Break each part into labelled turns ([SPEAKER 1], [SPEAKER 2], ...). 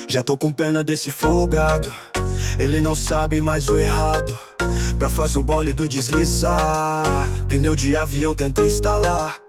[SPEAKER 1] Já tô com pena desse folgado, ele não sabe mais o errado. Pra fazer o bólido deslizar, pneu de avião tenta instalar.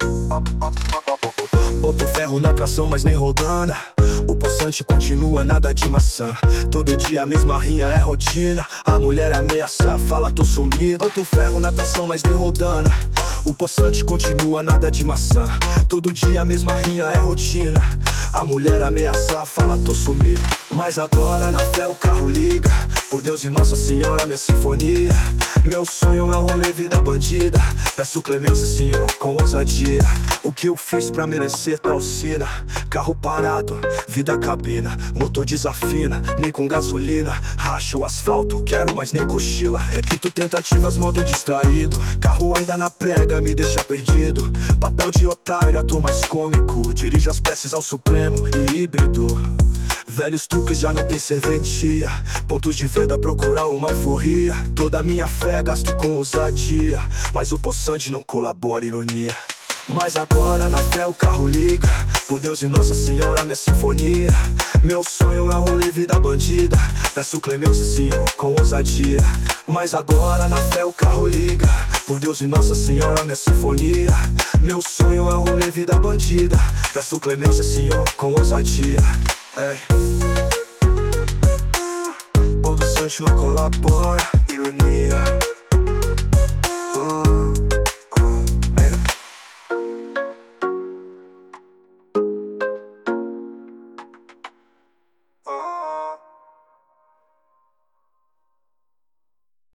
[SPEAKER 1] Boto ferro na tração, mas nem rodando. O poçante continua nada de maçã. Todo dia a mesma rinha é rotina. A mulher ameaça, fala tô sumido. Boto ferro na tração, mas nem rodando. O poçante continua nada de maçã. Todo dia a mesma rinha é rotina. A mulher ameaça, fala tô sumido. Mas agora na fé o carro liga. Por Deus e Nossa Senhora, minha sinfonia. Meu sonho é um rolê vida bandida. Peço clemência, Senhor, com ousadia. O que eu fiz pra merecer tal sina? Carro parado, vida cabina. Motor desafina, nem com gasolina. Racha o asfalto, quero mais nem cochila. Repito tentativas, modo distraído. Carro ainda na prega, me deixa perdido. Papel de otário, ator mais cômico. Dirige as peças ao supremo e híbrido. Velhos truques já não tem serventia. Pontos de venda procurar uma euforia. Toda minha fé gasto com ousadia. Mas o poçante não colabora, ironia. Mas agora na fé o carro liga. Por Deus e Nossa Senhora, minha sinfonia. Meu sonho é um rolê vida bandida. Peço clemência, Senhor, com ousadia. Mas agora na fé o carro liga. Por Deus e Nossa Senhora, minha sinfonia. Meu sonho é um rolê vida bandida. Peço clemência, Senhor, com ousadia. O poçante não colabora, ironia.